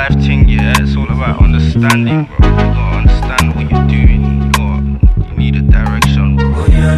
life thing, yeah, it's all about understanding, bro. You gotta understand what you're doing. You need a direction, bro.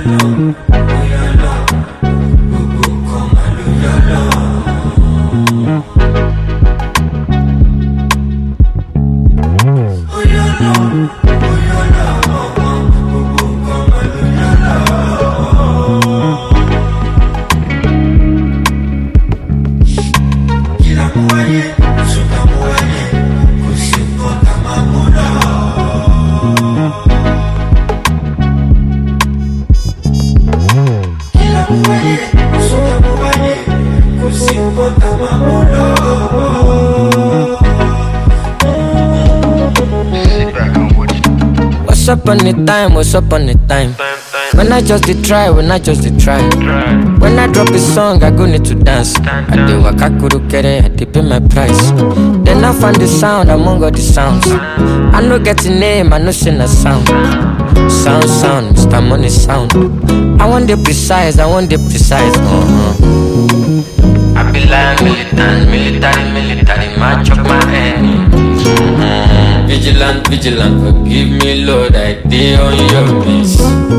What's up on the time? What's up on the time? When I just did try, when I just did try. When I drop a song, I go need to dance. I do waka kuru kere, I dey pay my price. Then I find the sound among all the sounds. I no get a name, I no sing a sound. Sound, Mr. Money sound. I want the precise, I want the precise. I be like military, match up my head. Vigilant, forgive me, Lord, I did on your place.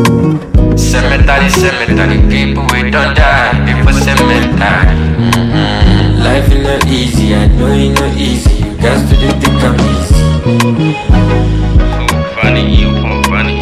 Cemetery, people we don't die before cemetery. Life is not easy, I know it's not easy. You guys to the think I'm easy. Funny, you pump funny.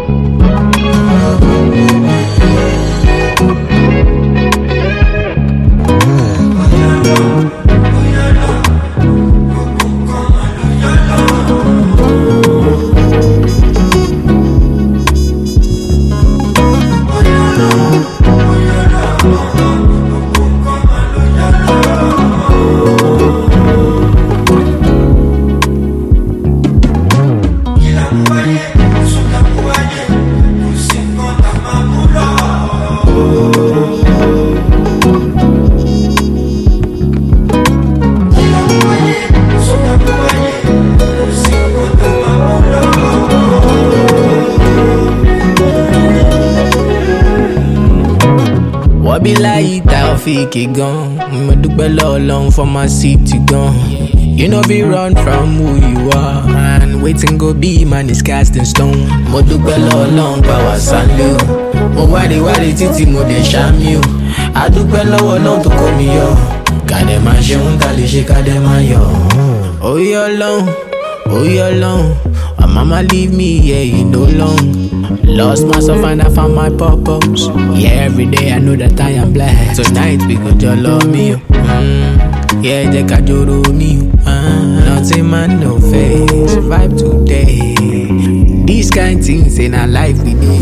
Be like Taofik gone. Mo dúpẹ́ lọ́wọ́ Ọlọ́run for my city gone. You know be run from who you are, and waiting go be man is cast in stone. Mo dúpẹ́ lọ́wọ́ Ọlọ́run pa wá sálẹ̀ o. Mo wádìí títí mo dẹ̀ ṣámi o. A dúpẹ́ lọ́wọ́ Ọlọ́run tó kó mi yọ. Kàdé máa ṣeun ká lè ṣe kàdé máa yọ. Oyè Ọlọ́run, my mama leave me here in no long. Lost myself and I found my purpose. Yeah, every day I know that I am blessed. Tonight we go jolly me. Yeah, they can joro me. Nothing man, no face. Survive today. These kind things in our life we do.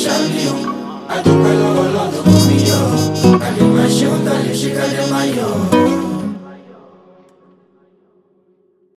I don't know what I'm doing. I don't know what I'm doing.